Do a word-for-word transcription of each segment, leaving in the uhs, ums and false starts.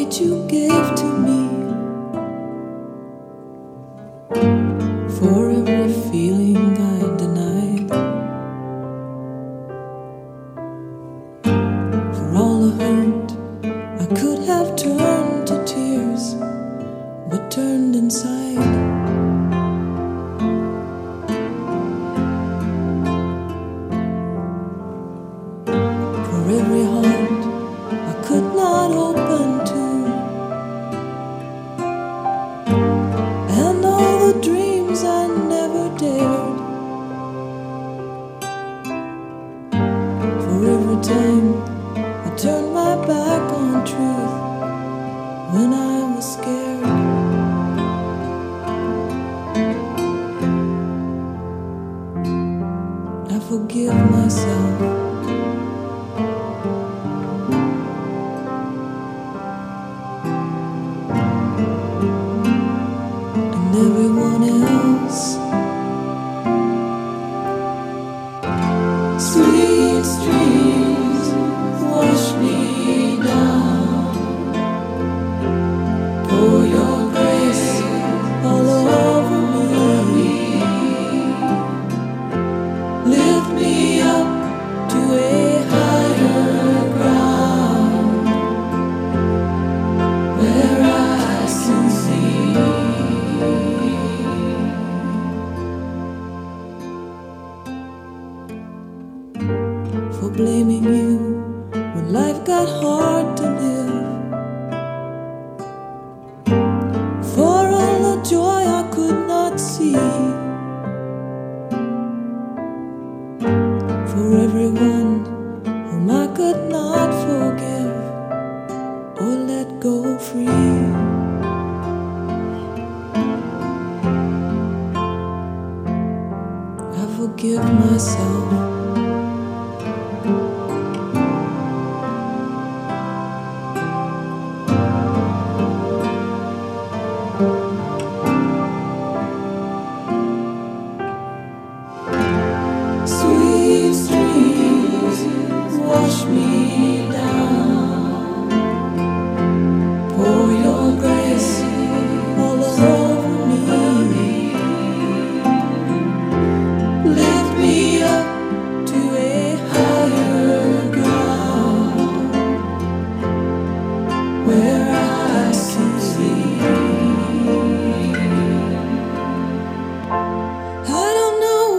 that you gave to me, for every feeling I denied, for all the hurt I could have turned to tears, but turned inside. For every heart I could not open to, and all the dreams I never dared, for every time I turned my back on truth when I was scared. I forgive myself. Everyone else. Sweet streams wash me down, pour your grace all over me, lift me up to a higher ground where I can see. For blaming you when life got hard to live, for all the joy I could not see, for everyone whom I could not forgive or let go free. I forgive myself. Sweet streams wash me down, pour your grace all over me, lift me up to a higher ground where I can see. I don't know,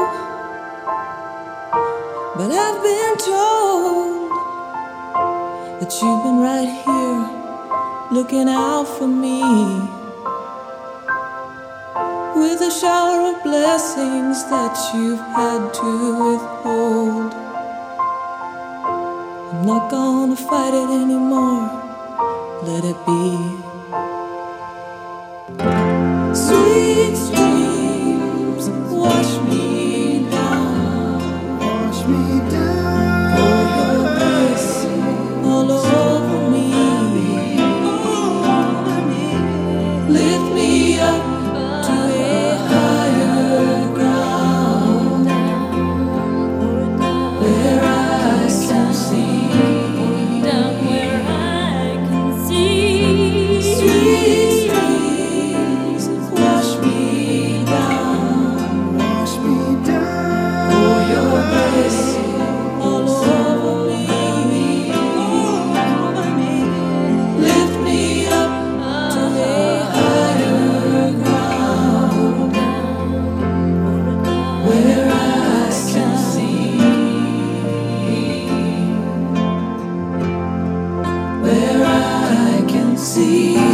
but I've been told that you've been right here looking out for me, with a shower of blessings that you've had to withhold. I'm not gonna fight it anymore, let it be. Sweet streams wash me down, Wash me down, pour your grace all over me, lift me up to a higher ground where I can see. Sweet streams wash me down, wash me down, pour your grace all over me, lift me up to a higher ground where I can see, where I can see.